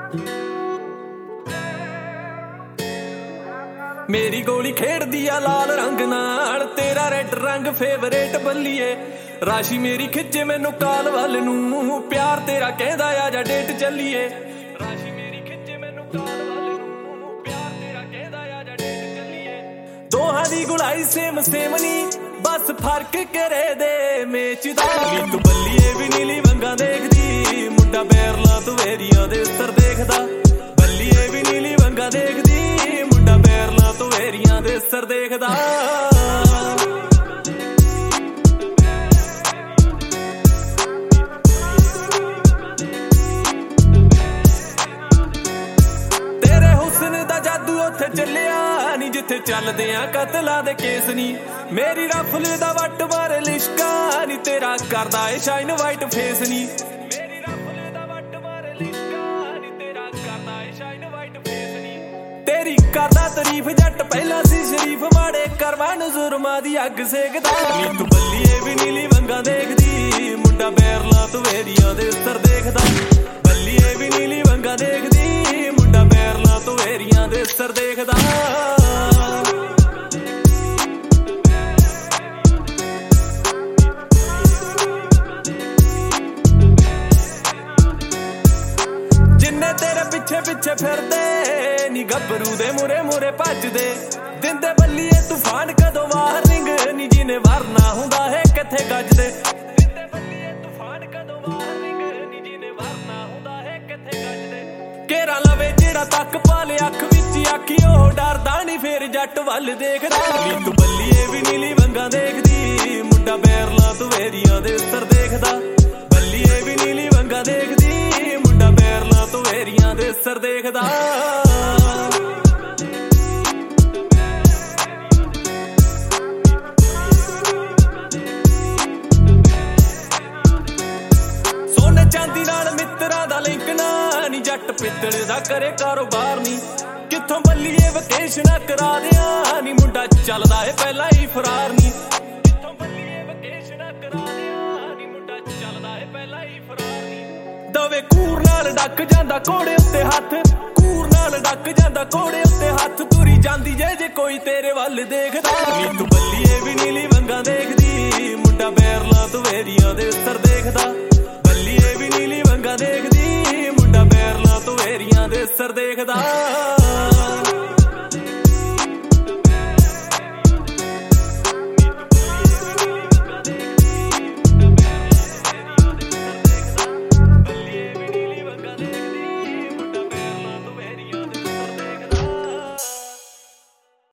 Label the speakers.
Speaker 1: मेरी गोली खेड़दी आ लाल रंग नाल, तेरा रेड रंग फेवरेट बल्लीए। राशि मेरी खिच्चे मैनू काल वल नूं, प्यार तेरा कहदा आ जा डेट चलीए। राशि मेरी खिच्चे मैनू काल वल नूं, प्यार तेरा कहदा आ जा डेट चलीए। दोहां दी गुलाई सेम सेम नी, बस फर्क करे दे मेच दा। तू बल्लीए भी नीली वंगा देखदी, मुंडा बैरला तू वेरियां दे उत्तर देखदा। बल्लीए भी नीली वंगा देखदी, मुंडा बैरला तू वेरियां दे उत्तर देखदा। तेरे हुस्न दा जादू उत्थे चलिया नी, जिथे चलदे आ कतलां दे केस नी। मेरी रफल दा वट मारे लिशका नी, तेरा करदा ए शाइन वाइट फेस नी। मेरी रफल दा वट मारे लिशका नी, तेरा करदा ए शाइन वाइट फेस नी। तेरी करदा तारीफ जट पहला सी शरीफ, माड़े करवा जुर्मां दी अग सेकदा। तू बल्लीए भी नीली वंगा देखदी, मुंडा बैरला तू वेरियां दे उत्तर देखदा। बल्लीए भी नीली वंगा देखदी, मुंडा बैरला तू वेरियां दे उत्तर देखदा। जिन्ने तेरे पिछे पिछे फिरदे नी, गबरू दे मुरे मुरे भजदे। दिंदे बल्लीए तूफान कदों वार्निंग नी, जिने वारना हुंदा है किथे गजदे। दिंदे बल्लीए तूफान कदों वार्निंग नी, जिने वारना हुंदा है किथे गजदे। केरा लवे जेड़ा तक पाले अख विच आखी, ओह डरदा नी फेर जट वल देखदा। तू बल्लीए भी नीली वंगा देखदी, मुंडा बैरला तू वेरियां दे उत्तर देखदा। बल्लीए भी नीली वंगा देखदी, मुंडा बैरला तू वेरियां दे उत्तर देखदा। सोने चांदी नाल मित्तरां दा लिंक ना नी, जट पित्तल दा करे कारोबार नी। कित्थों बल्लीए वकेशना करा दियां नी, मुंडा चलदा है पहला ही फरार नी। कित्थों बल्लीए वकेशना करा दियां नी, मुंडा चलदा है पहला ही फरार नी। दवे कूर नाल डक जांदा घोड़े उत्ते हत्थ, कूर नाल डक जांदा घोड़े उत्ते हत्थ। तुरी जांदी जे कोई तेरे वल देखदा। तू बल्लीए भी नीली वंगा देखदी, मुंडा बैरला तू वेरियां दे उत्तर देखदा। बल्लीए भी नीली वंगा देखदी, मुंडा बैरला तू वेरियां दे उत्तर देखदा।